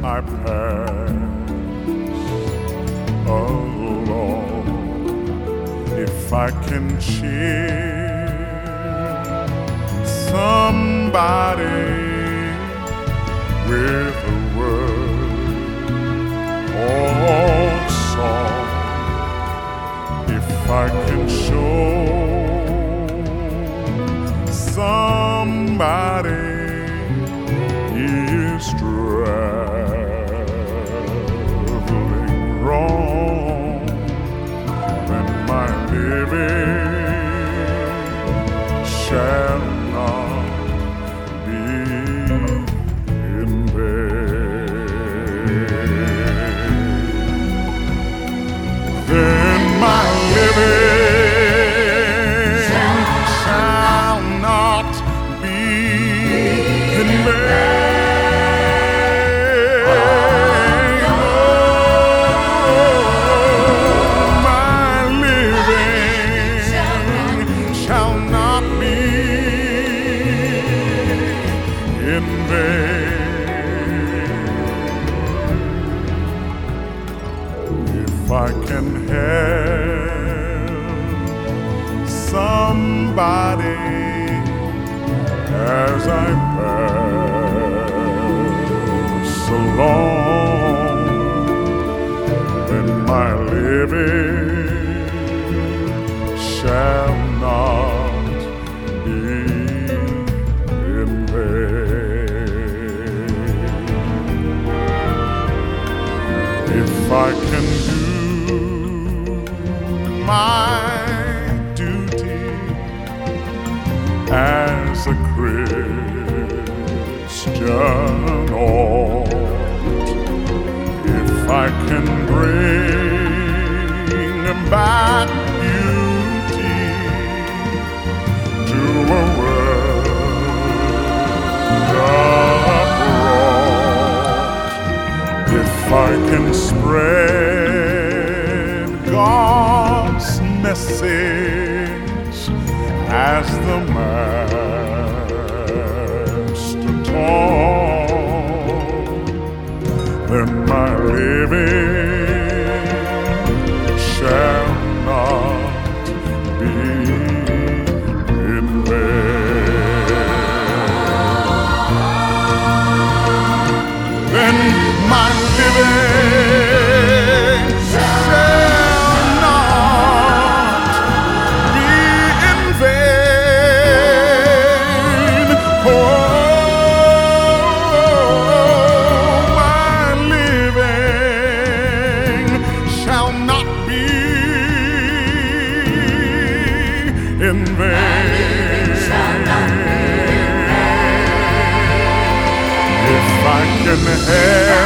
I pass along. If I can cheer somebody with a word or song, if I can show somebody is traveling wrong, then my living shall not be in vain. Then my living shall not be in vain. In vain. If I can help somebody as I pass along, then my living shall not be in vain. If I can do my duty as a Christian ought, if I can bring back beauty to a world abroad, if I can spread God's message as the Master taught, then my living shall not be in vain. Then my living shall not be in vain. Oh, my living shall not be in vain. If I can help